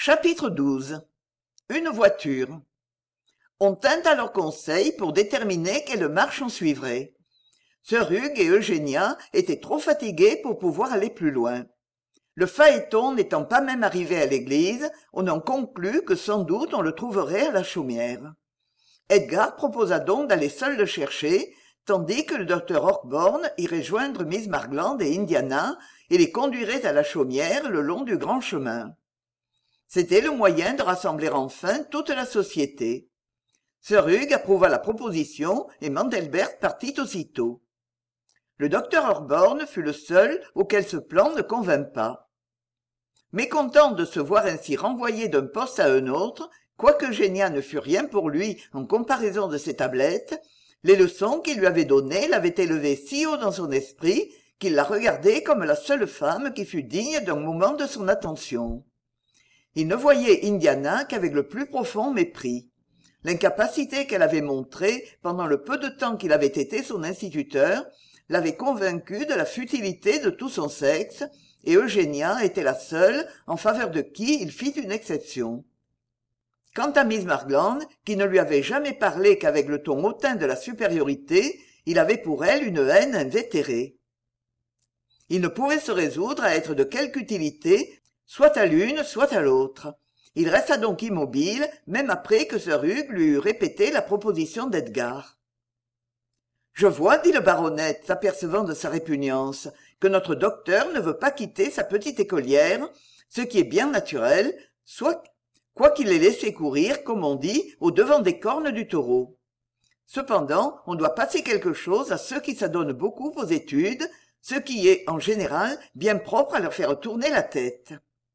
Chapitre 12. Une voiture. On tint alors conseil pour déterminer quelle marche on suivrait. Sir Hugh et Eugénia étaient trop fatigués pour pouvoir aller plus loin. Le phaéton n'étant pas même arrivé à l'église, on en conclut que sans doute on le trouverait à la chaumière. Edgar proposa donc d'aller seul le chercher, tandis que le docteur Horkborn irait joindre Miss Margland et Indiana et les conduirait à la chaumière le long du grand chemin. C'était le moyen de rassembler enfin toute la société. Sir Hugh approuva la proposition et Mandelbert partit aussitôt. Le docteur Horkborn fut le seul auquel ce plan ne convint pas. Mécontent de se voir ainsi renvoyé d'un poste à un autre, quoique Eugénia ne fût rien pour lui en comparaison de ses tablettes, les leçons qu'il lui avait données l'avaient élevé si haut dans son esprit qu'il la regardait comme la seule femme qui fût digne d'un moment de son attention. Il ne voyait Indiana qu'avec le plus profond mépris. L'incapacité qu'elle avait montrée pendant le peu de temps qu'il avait été son instituteur l'avait convaincu de la futilité de tout son sexe, et Eugénia était la seule en faveur de qui il fit une exception. Quant à Miss Margland, qui ne lui avait jamais parlé qu'avec le ton hautain de la supériorité, il avait pour elle une haine invétérée. Il ne pouvait se résoudre à être de quelque utilité, soit à l'une, soit à l'autre. Il resta donc immobile, même après que Sir Hugh lui eut répété la proposition d'Edgar. « Je vois, dit le baronet, s'apercevant de sa répugnance, que notre docteur ne veut pas quitter sa petite écolière, ce qui est bien naturel, soit quoiqu'il l'ait laissé courir, comme on dit, au devant des cornes du taureau. Cependant, on doit passer quelque chose à ceux qui s'adonnent beaucoup aux études, ce qui est, en général, bien propre à leur faire tourner la tête. »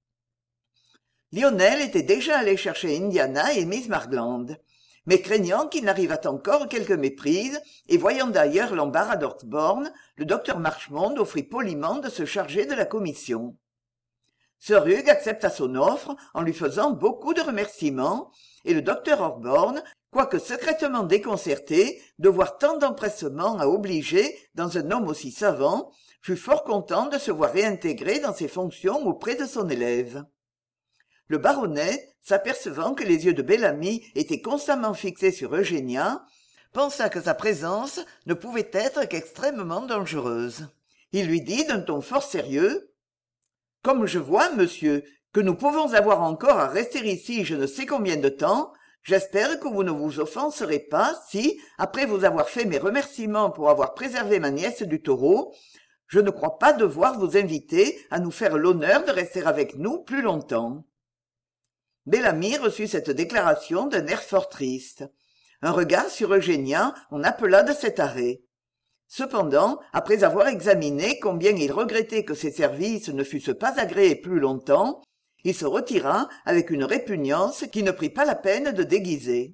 Lionel était déjà allé chercher Indiana et Miss Margland, mais craignant qu'il n'arrivât encore quelque méprise, et voyant d'ailleurs l'embarras d'Horkborn, le docteur Marchmont offrit poliment de se charger de la commission. Sir Hugh accepta son offre en lui faisant beaucoup de remerciements, et le docteur Horkborn, quoique secrètement déconcerté de voir tant d'empressement à obliger dans un homme aussi savant, fut fort content de se voir réintégré dans ses fonctions auprès de son élève. Le baronet, s'apercevant que les yeux de Bellamy étaient constamment fixés sur Eugénia, pensa que sa présence ne pouvait être qu'extrêmement dangereuse. Il lui dit d'un ton fort sérieux: « Comme je vois, monsieur, que nous pouvons avoir encore à rester ici je ne sais combien de temps, j'espère que vous ne vous offenserez pas si, après vous avoir fait mes remerciements pour avoir préservé ma nièce du taureau, je ne crois pas devoir vous inviter à nous faire l'honneur de rester avec nous plus longtemps. » Bellamy reçut cette déclaration d'un air fort triste. Un regard sur Eugénia en appela de cet arrêt. Cependant, après avoir examiné combien il regrettait que ses services ne fussent pas agréés plus longtemps, il se retira avec une répugnance qui ne prit pas la peine de déguiser.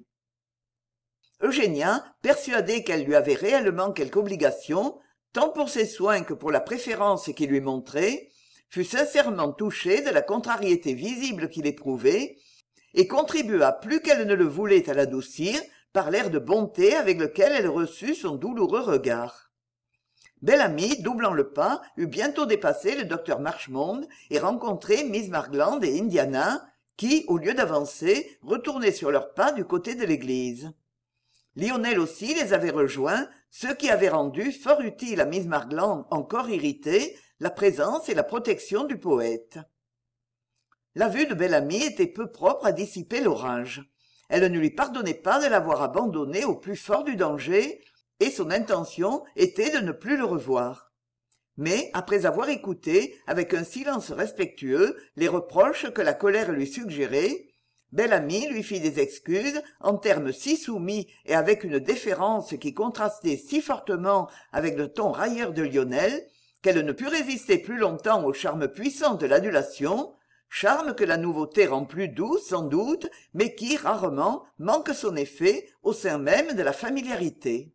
Eugénia, persuadée qu'elle lui avait réellement quelque obligation, tant pour ses soins que pour la préférence qu'il lui montrait, fut sincèrement touchée de la contrariété visible qu'il éprouvait, et contribua plus qu'elle ne le voulait à l'adoucir par l'air de bonté avec lequel elle reçut son douloureux regard. Bellamy, doublant le pas, eut bientôt dépassé le docteur Marchmont et rencontré Miss Margland et Indiana, qui, au lieu d'avancer, retournaient sur leurs pas du côté de l'église. Lionel aussi les avait rejoints, ce qui avait rendu fort utile à Miss Margland, encore irritée, la présence et la protection du poète. La vue de Bellamy était peu propre à dissiper l'orage. Elle ne lui pardonnait pas de l'avoir abandonné au plus fort du danger, et son intention était de ne plus le revoir. Mais, après avoir écouté, avec un silence respectueux, les reproches que la colère lui suggérait, Bellamy lui fit des excuses en termes si soumis et avec une déférence qui contrastait si fortement avec le ton railleur de Lionel, qu'elle ne put résister plus longtemps au charme puissant de l'adulation, charme que la nouveauté rend plus doux sans doute, mais qui, rarement, manque son effet au sein même de la familiarité.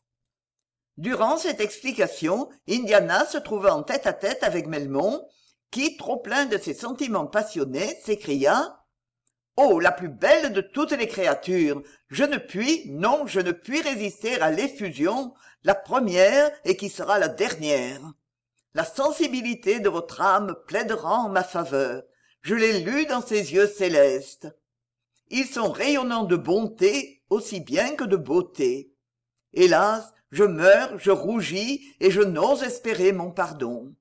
Durant cette explication, Indiana se trouva en tête-à-tête avec Melmont, qui, trop plein de ses sentiments passionnés, s'écria: « Oh, la plus belle de toutes les créatures! Je ne puis, non, je ne puis résister à l'effusion, la première et qui sera la dernière. La sensibilité de votre âme plaidera en ma faveur. Je l'ai lu dans ses yeux célestes. Ils sont rayonnants de bonté aussi bien que de beauté. Hélas, je meurs, je rougis, et je n'ose espérer mon pardon.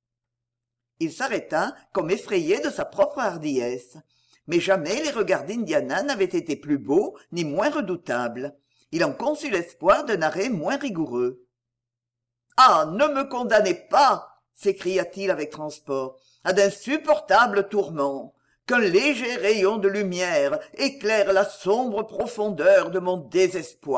Il s'arrêta comme effrayé de sa propre hardiesse. Mais jamais les regards d'Indiana n'avaient été plus beaux ni moins redoutables. Il en conçut l'espoir d'un arrêt moins rigoureux. « Ah, ne me condamnez pas !» s'écria-t-il avec transport, « à d'insupportables tourments. Qu'un léger rayon de lumière éclaire la sombre profondeur de mon désespoir. »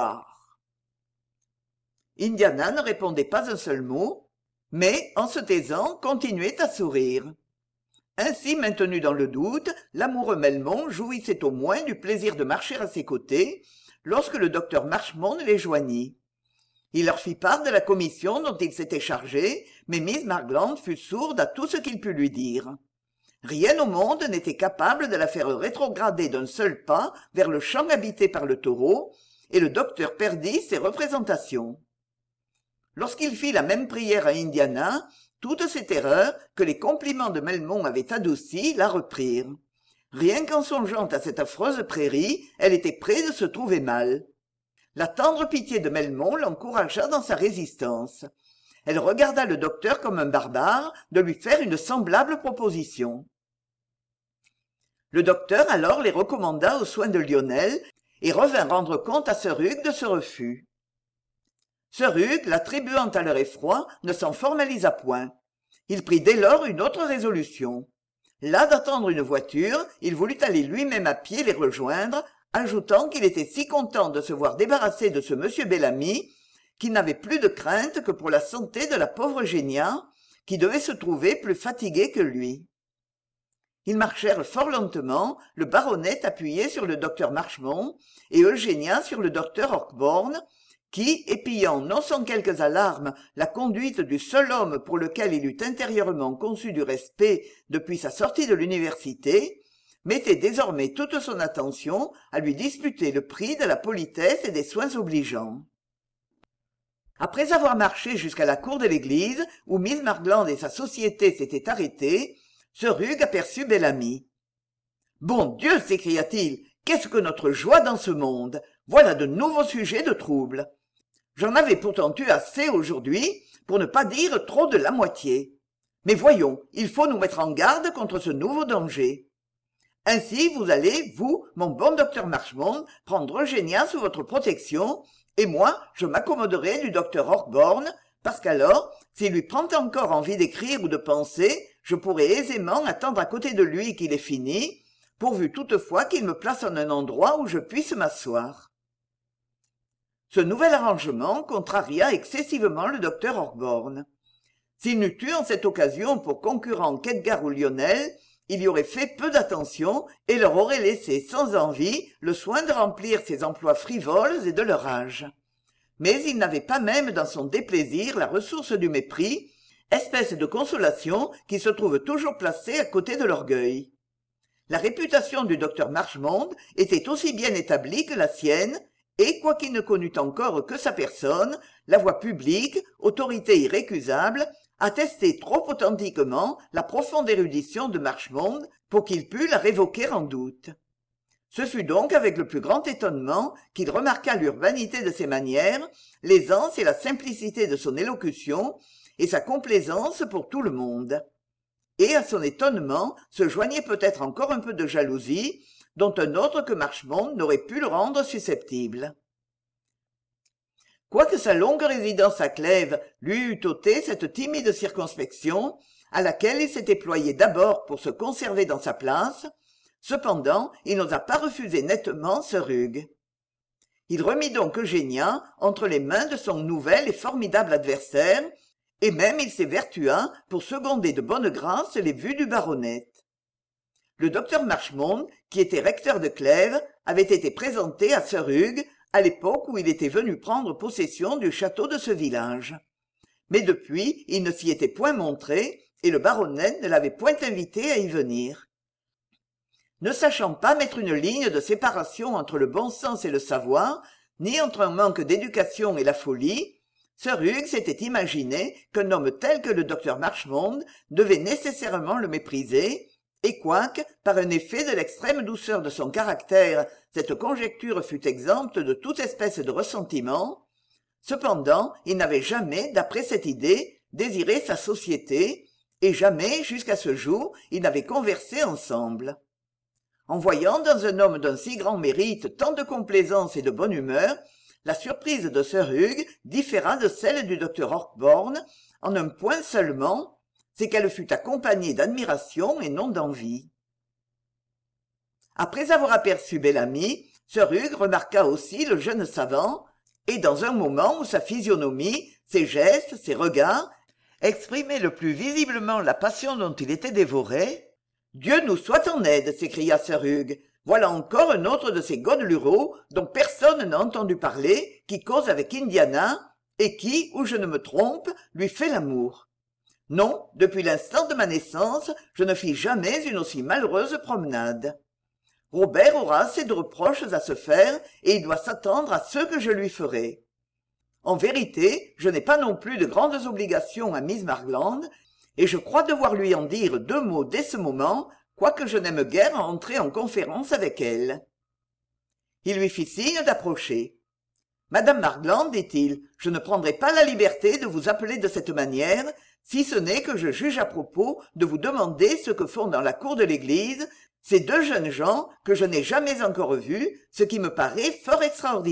Indiana ne répondait pas un seul mot, mais, en se taisant, continuait à sourire. Ainsi maintenu dans le doute, l'amoureux Melmond jouissait au moins du plaisir de marcher à ses côtés lorsque le docteur Marchmont les joignit. Il leur fit part de la commission dont il s'était chargé, mais Miss Margland fut sourde à tout ce qu'il put lui dire. Rien au monde n'était capable de la faire rétrograder d'un seul pas vers le champ habité par le taureau, et le docteur perdit ses représentations. Lorsqu'il fit la même prière à Indiana, toutes ces terreurs que les compliments de Melmond avaient adoucies la reprirent. Rien qu'en songeant à cette affreuse prairie, elle était près de se trouver mal. La tendre pitié de Melmond l'encouragea dans sa résistance. Elle regarda le docteur comme un barbare de lui faire une semblable proposition. Le docteur alors les recommanda aux soins de Lionel et revint rendre compte à Sir Hugh de ce refus. Sir Hugh, l'attribuant à leur effroi, ne s'en formalisa point. Il prit dès lors une autre résolution. Las d'attendre une voiture, il voulut aller lui-même à pied les rejoindre, ajoutant qu'il était si content de se voir débarrassé de ce M. Bellamy qu'il n'avait plus de crainte que pour la santé de la pauvre Eugénia, qui devait se trouver plus fatiguée que lui. Ils marchèrent fort lentement, le baronet appuyé sur le docteur Marchmont et Eugénia sur le docteur Horkborn, qui, épiant non sans quelques alarmes la conduite du seul homme pour lequel il eût intérieurement conçu du respect depuis sa sortie de l'université, mettait désormais toute son attention à lui disputer le prix de la politesse et des soins obligeants. Après avoir marché jusqu'à la cour de l'église, où Miss Margland et sa société s'étaient arrêtés, Sir Hugh aperçut Bellamy. « Bon Dieu !» s'écria-t-il, « qu'est-ce que notre joie dans ce monde ! Voilà de nouveaux sujets de trouble. J'en avais pourtant eu assez aujourd'hui, pour ne pas dire trop de la moitié. Mais voyons, il faut nous mettre en garde contre ce nouveau danger. Ainsi, vous allez, vous, mon bon docteur Marchmont, prendre Eugénia sous votre protection, et moi, je m'accommoderai du docteur Horkborn, parce qu'alors, s'il lui prend encore envie d'écrire ou de penser, je pourrai aisément attendre à côté de lui qu'il ait fini, pourvu toutefois qu'il me place en un endroit où je puisse m'asseoir. » Ce nouvel arrangement contraria excessivement le docteur Horkborn. S'il n'eût eu en cette occasion pour concurrents qu'Edgar ou Lionel, il y aurait fait peu d'attention et leur aurait laissé sans envie le soin de remplir ses emplois frivoles et de leur âge. Mais il n'avait pas même dans son déplaisir la ressource du mépris, espèce de consolation qui se trouve toujours placée à côté de l'orgueil. La réputation du docteur Marchmont était aussi bien établie que la sienne, et quoiqu'il ne connût encore que sa personne, la voix publique, autorité irrécusable, attestait trop authentiquement la profonde érudition de Marchmont pour qu'il pût la révoquer en doute. Ce fut donc avec le plus grand étonnement qu'il remarqua l'urbanité de ses manières, l'aisance et la simplicité de son élocution, et sa complaisance pour tout le monde. Et à son étonnement se joignait peut-être encore un peu de jalousie, dont un autre que Marchmont n'aurait pu le rendre susceptible. Quoique sa longue résidence à Clèves lui eût ôté cette timide circonspection, à laquelle il s'était ployé d'abord pour se conserver dans sa place, cependant il n'osa pas refuser nettement Sir Hugh. Il remit donc Eugénia entre les mains de son nouvel et formidable adversaire, et même il s'évertua pour seconder de bonne grâce les vues du baronet. Le docteur Marchmont, qui était recteur de Clèves, avait été présenté à Sir Hugh à l'époque où il était venu prendre possession du château de ce village. Mais depuis, il ne s'y était point montré, et le baronet ne l'avait point invité à y venir. Ne sachant pas mettre une ligne de séparation entre le bon sens et le savoir, ni entre un manque d'éducation et la folie, Sir Hugh s'était imaginé qu'un homme tel que le docteur Marchmont devait nécessairement le mépriser, et quoique, par un effet de l'extrême douceur de son caractère, cette conjecture fût exempte de toute espèce de ressentiment, cependant il n'avait jamais, d'après cette idée, désiré sa société, et jamais, jusqu'à ce jour, ils n'avaient conversé ensemble. En voyant dans un homme d'un si grand mérite tant de complaisance et de bonne humeur, la surprise de sir Hugh différa de celle du docteur Horkborn en un point seulement, c'est qu'elle fut accompagnée d'admiration et non d'envie. Après avoir aperçu Bellamy, sir Hugh remarqua aussi le jeune savant, et dans un moment où sa physionomie, ses gestes, ses regards, exprimaient le plus visiblement la passion dont il était dévoré, « Dieu nous soit en aide !» s'écria sir Hugh. « Voilà encore un autre de ces godelureaux dont personne n'a entendu parler, qui cause avec Indiana, et qui, ou je ne me trompe, lui fait l'amour. Non, depuis l'instant de ma naissance, je ne fis jamais une aussi malheureuse promenade. Robert aura assez de reproches à se faire, et il doit s'attendre à ceux que je lui ferai. En vérité, je n'ai pas non plus de grandes obligations à Miss Margland, et je crois devoir lui en dire 2 mots dès ce moment, quoique je n'aime guère à entrer en conférence avec elle. » Il lui fit signe d'approcher. « Madame Margland, dit-il, je ne prendrai pas la liberté de vous appeler de cette manière, si ce n'est que je juge à propos de vous demander ce que font dans la cour de l'église ces 2 jeunes gens que je n'ai jamais encore vus, ce qui me paraît fort extraordinaire. »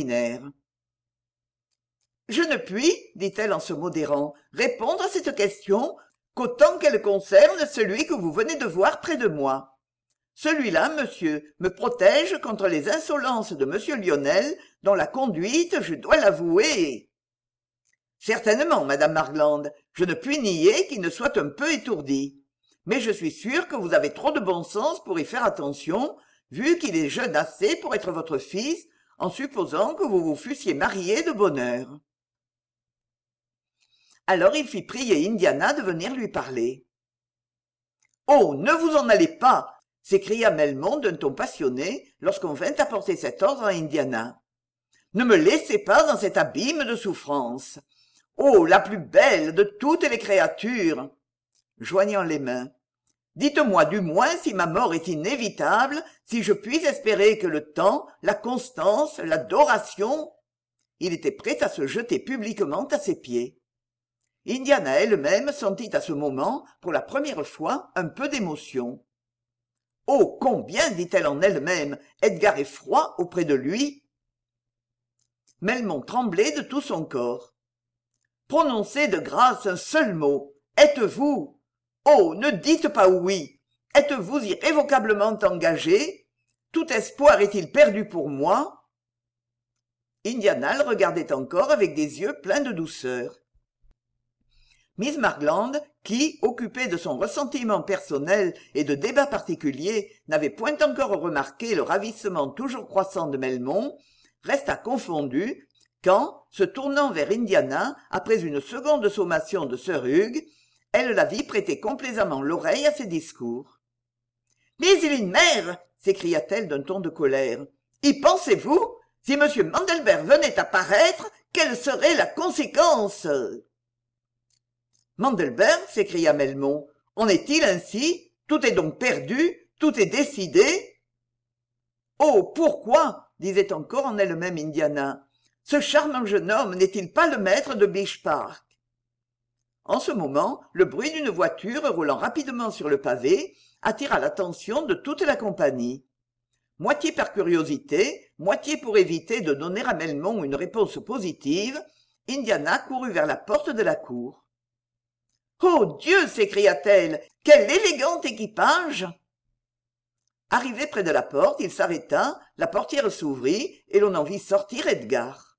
« Je ne puis, dit-elle en se modérant, répondre à cette question qu'autant qu'elle concerne celui que vous venez de voir près de moi. Celui-là, monsieur, me protège contre les insolences de monsieur Lionel, dont la conduite, je dois l'avouer. Certainement, madame Margland, je ne puis nier qu'il ne soit un peu étourdi. Mais je suis sûr que vous avez trop de bon sens pour y faire attention, vu qu'il est jeune assez pour être votre fils, en supposant que vous vous fussiez marié de bonne heure. Alors il fit prier Indiana de venir lui parler. « Oh, ne vous en allez pas !» s'écria Melmond d'un ton passionné lorsqu'on vint apporter cet ordre à Indiana. « Ne me laissez pas dans cet abîme de souffrance. Oh, la plus belle de toutes les créatures !» joignant les mains. « Dites-moi du moins si ma mort est inévitable, si je puis espérer que le temps, la constance, l'adoration... » Il était prêt à se jeter publiquement à ses pieds. Indiana elle-même sentit à ce moment, pour la première fois, un peu d'émotion. « Oh, combien, dit-elle en elle-même, Edgar est froid auprès de lui !» Melmond tremblait de tout son corps. « Prononcez de grâce un seul mot. Êtes-vous... Oh, ne dites pas oui. Êtes-vous irrévocablement engagé? Tout espoir est-il perdu pour moi ?» Indiana le regardait encore avec des yeux pleins de douceur. Miss Margland, qui, occupée de son ressentiment personnel et de débats particuliers, n'avait point encore remarqué le ravissement toujours croissant de Melmond, resta confondue quand, se tournant vers Indiana, après une seconde sommation de sir Hugh, elle la vit prêter complaisamment l'oreille à ses discours. « Mais il est une mère !» s'écria-t-elle d'un ton de colère. « Y pensez-vous? Si M. Mandelbert venait à paraître, quelle serait la conséquence ?» Mandelbert, s'écria Melmond, en est-il ainsi? Tout est donc perdu, tout est décidé. Oh, pourquoi? Disait encore en elle-même Indiana. Ce charmant jeune homme n'est-il pas le maître de Beech Park? En ce moment, le bruit d'une voiture roulant rapidement sur le pavé attira l'attention de toute la compagnie. Moitié par curiosité, moitié pour éviter de donner à Melmond une réponse positive, Indiana courut vers la porte de la cour. « Oh Dieu !» s'écria-t-elle. « Quel élégant équipage !» Arrivé près de la porte, il s'arrêta, la portière s'ouvrit, et l'on en vit sortir Edgar.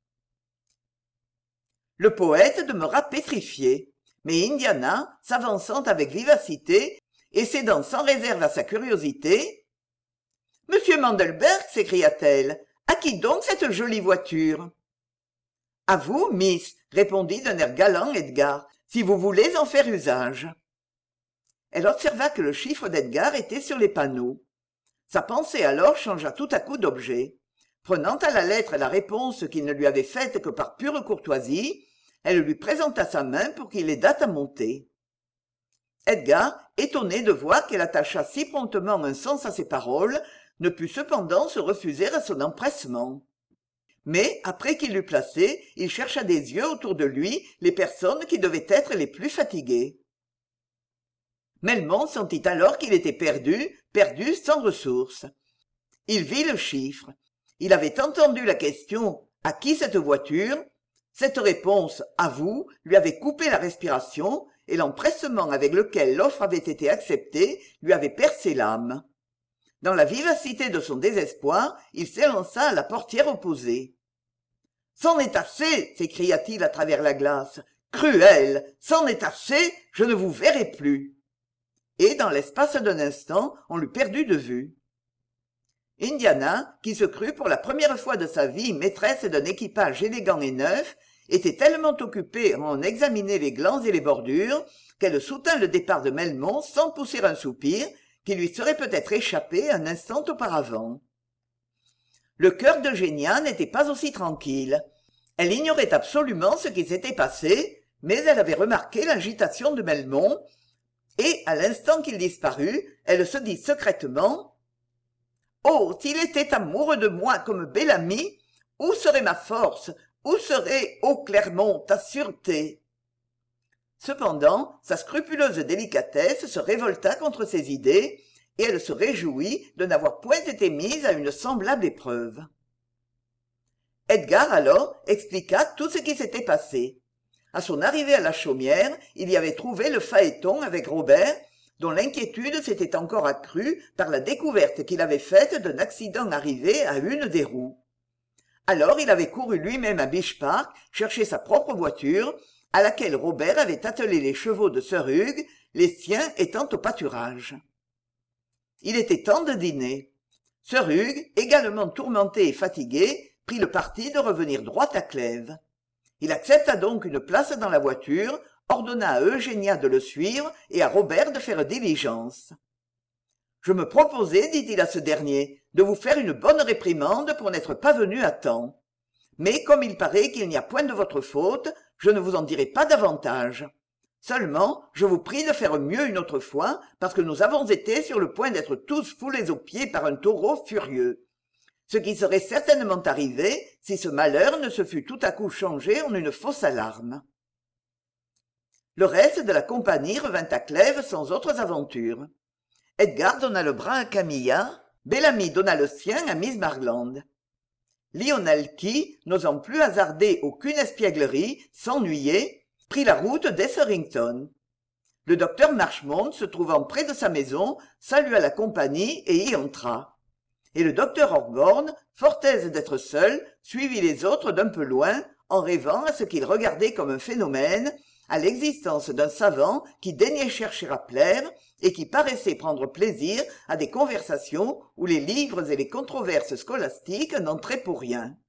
Le poète demeura pétrifié, mais Indiana, s'avançant avec vivacité et cédant sans réserve à sa curiosité, « Monsieur Mandelbert !» s'écria-t-elle. « À qui donc cette jolie voiture ?»« À vous, miss !» répondit d'un air galant Edgar. Si vous voulez en faire usage. » Elle observa que le chiffre d'Edgar était sur les panneaux. Sa pensée alors changea tout à coup d'objet. Prenant à la lettre la réponse qu'il ne lui avait faite que par pure courtoisie, elle lui présenta sa main pour qu'il l'aidât à monter. Edgar, étonné de voir qu'elle attacha si promptement un sens à ses paroles, ne put cependant se refuser à son empressement. Mais, après qu'il l'eut placé, il chercha des yeux autour de lui les personnes qui devaient être les plus fatiguées. Melmond sentit alors qu'il était perdu sans ressources. Il vit le chiffre. Il avait entendu la question « À qui cette voiture ?» Cette réponse « À vous » lui avait coupé la respiration, et l'empressement avec lequel l'offre avait été acceptée lui avait percé l'âme. Dans la vivacité de son désespoir, il s'élança à la portière opposée. « C'en est assez !» s'écria-t-il à travers la glace. « Cruel ! C'en est assez ! Je ne vous verrai plus !» Et dans l'espace d'un instant, on l'eut perdu de vue. Indiana, qui se crut pour la première fois de sa vie maîtresse d'un équipage élégant et neuf, était tellement occupée à en examiner les glands et les bordures qu'elle soutint le départ de Melmond sans pousser un soupir qui lui serait peut-être échappé un instant auparavant. Le cœur d'Eugénia n'était pas aussi tranquille. Elle ignorait absolument ce qui s'était passé, mais elle avait remarqué l'agitation de Melmond, et, à l'instant qu'il disparut, elle se dit secrètement « Oh, s'il était amoureux de moi comme Bellamy, où serait ma force? Où serait, ô Clermont, ta sûreté ?» Cependant, sa scrupuleuse délicatesse se révolta contre ces idées, et elle se réjouit de n'avoir point été mise à une semblable épreuve. Edgar, alors, expliqua tout ce qui s'était passé. À son arrivée à la Chaumière, il y avait trouvé le phaéton avec Robert, dont l'inquiétude s'était encore accrue par la découverte qu'il avait faite d'un accident arrivé à une des roues. Alors il avait couru lui-même à Beach Park chercher sa propre voiture, à laquelle Robert avait attelé les chevaux de Sir Hugh, les siens étant au pâturage. Il était temps de dîner. Sir Hugh, également tourmenté et fatigué, prit le parti de revenir droit à Clèves. Il accepta donc une place dans la voiture, ordonna à Eugénia de le suivre et à Robert de faire diligence. « Je me proposais, dit-il à ce dernier, de vous faire une bonne réprimande pour n'être pas venu à temps. Mais comme il paraît qu'il n'y a point de votre faute, je ne vous en dirai pas davantage. Seulement, je vous prie de faire mieux une autre fois, parce que nous avons été sur le point d'être tous foulés aux pieds par un taureau furieux. Ce qui serait certainement arrivé si ce malheur ne se fût tout à coup changé en une fausse alarme. » Le reste de la compagnie revint à Clèves sans autres aventures. Edgar donna le bras à Camilla, Bellamy donna le sien à Miss Marland. Lionel qui, n'osant plus hasarder aucune espièglerie, s'ennuyait, prit la route d'Etherington. Le docteur Marchmont, se trouvant près de sa maison, salua la compagnie et y entra. Et le docteur Horgborn, fort aise d'être seul, suivit les autres d'un peu loin, en rêvant à ce qu'il regardait comme un phénomène, à l'existence d'un savant qui daignait chercher à plaire et qui paraissait prendre plaisir à des conversations où les livres et les controverses scolastiques n'entraient pour rien.